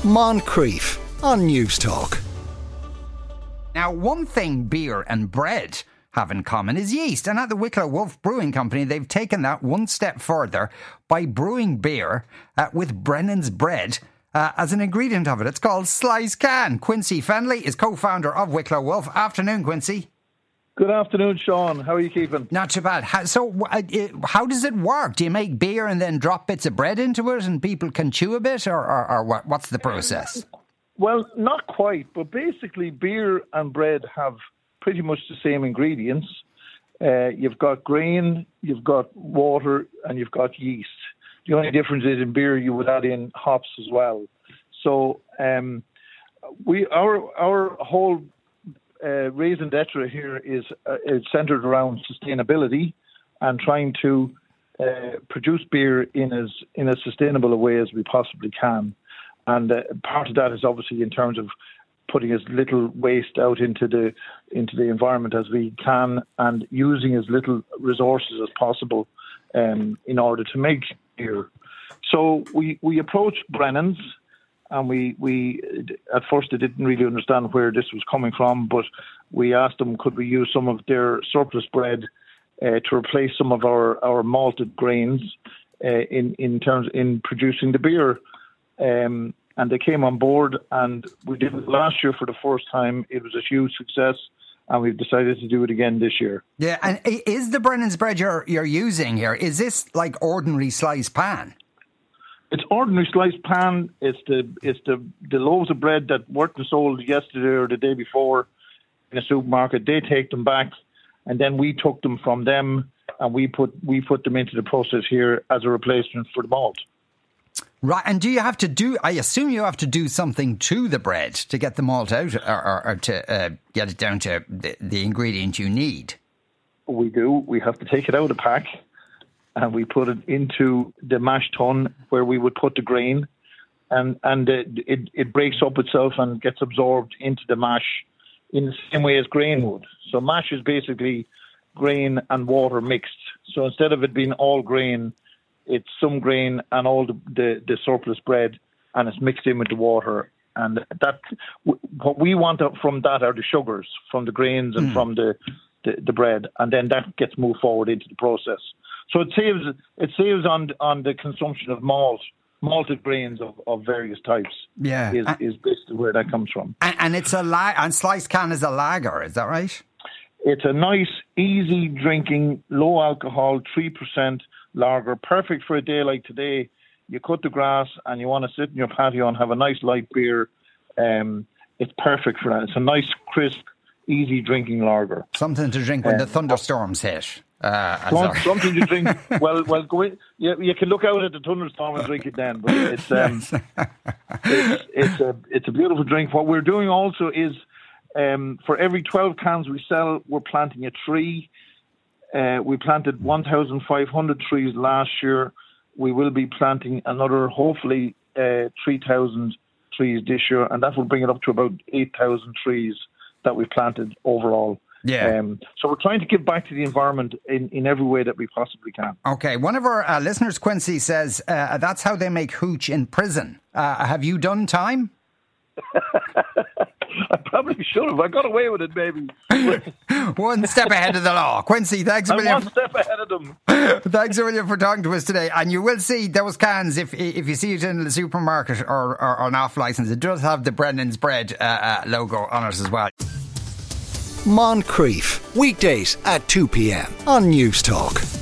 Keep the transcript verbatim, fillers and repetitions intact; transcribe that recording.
Moncrief on News Talk. Now, one thing beer and bread have in common is yeast, and at the Wicklow Wolf Brewing Company they've taken that one step further by brewing beer uh, with Brennan's bread uh, as an ingredient of it. It's called Slice Can. Quincy Fennelly is co-founder of Wicklow Wolf. Afternoon, Quincy. Good afternoon, Sean. How are you keeping? Not too bad. How, so uh, how does it work? Do you make beer and then drop bits of bread into it and people can chew a bit, or, or, or what? what's the process? Well, not quite, but basically beer and bread have pretty much the same ingredients. Uh, you've got grain, you've got water, and you've got yeast. The only difference is in beer you would add in hops as well. So um, we our our whole uh, raison d'etre here is, uh, is centred around sustainability and trying to uh, produce beer in as in as sustainable a way as we possibly can. And uh, part of that is obviously in terms of putting as little waste out into the into the environment as we can, and using as little resources as possible um, in order to make beer. So we, we approached Brennan's, and we we at first they didn't really understand where this was coming from, but we asked them could we use some of their surplus bread uh, to replace some of our, our malted grains uh, in in terms in producing the beer. Um, and they came on board, and we did it last year for the first time. It was a huge success, and we've decided to do it again this year. Yeah, and is the Brennan's bread you're you're using here, is this like ordinary sliced pan? It's ordinary sliced pan. It's the it's the, the loaves of bread that weren't sold yesterday or the day before in a supermarket. They take them back, and then we took them from them, and we put we put them into the process here as a replacement for the malt. Right, and do you have to do, I assume you have to do something to the bread to get the malt out, or, or, or to uh, get it down to the, the ingredient you need? We do. We have to take it out of the pack, and we put it into the mash tun where we would put the grain, and, and it, it, it breaks up itself and gets absorbed into the mash in the same way as grain would. So mash is basically grain and water mixed. So instead of it being all grain, it's some grain and all the, the, the surplus bread, and it's mixed in with the water. And that, what we want from that are the sugars from the grains and mm. from the, the, the bread, and then that gets moved forward into the process. So it saves it saves on on the consumption of malt, malted grains of, of various types. Yeah, is, is basically where that comes from. And, and it's a la- and Slice Can is a lager, is that right? It's a nice, easy drinking, low alcohol, three percent. Lager, perfect for a day like today. You cut the grass and you want to sit in your patio and have a nice light beer. Um, it's perfect for that. It's a nice, crisp, easy drinking lager. Something to drink when um, the thunderstorms hit. Uh, some, something to drink. Well, well, go in. You, you can look out at the thunderstorm and drink it then. But it's um, it's, it's a it's a beautiful drink. What we're doing also is um, for every twelve cans we sell, we're planting a tree. Uh, we planted one thousand five hundred trees last year. We will be planting another, hopefully, uh, three thousand trees this year, and that will bring it up to about eight thousand trees that we've planted overall. Yeah. Um, so we're trying to give back to the environment in, in every way that we possibly can. Okay. One of our uh, listeners, Quincy, says uh, that's how they make hooch in prison. Uh, have you done time? I probably should have. I got away with it, maybe. One step ahead of the law. Quincy, thanks a million. I'm one step ahead of them. Thanks a million for talking to us today. And you will see those cans, if if you see it in the supermarket or, or, or an off-licence, it does have the Brennan's Bread uh, uh, logo on it as well. Moncrief, weekdays at two p.m. on News Talk.